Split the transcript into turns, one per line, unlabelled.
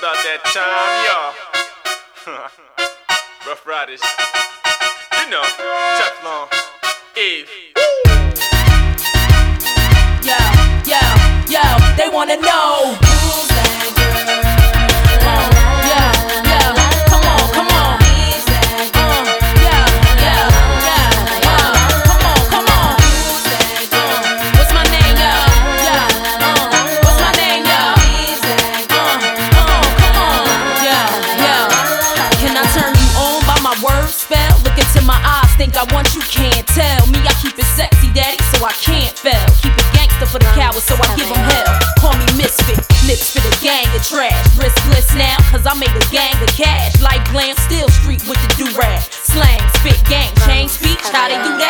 about that time, y'all. Rough Riders, you know, Teflon, Eve.
Yo, they wanna know.
Think I want you, can't tell me I keep it sexy, daddy, so I can't fail. Keep it gangster for the cowards, so I give them hell. Call me misfit, lips for the gang of trash. Riskless now, cause I made a gang of cash. Like glam, still street with the do-rag. Slang, spit, gang, change speech, how they do that?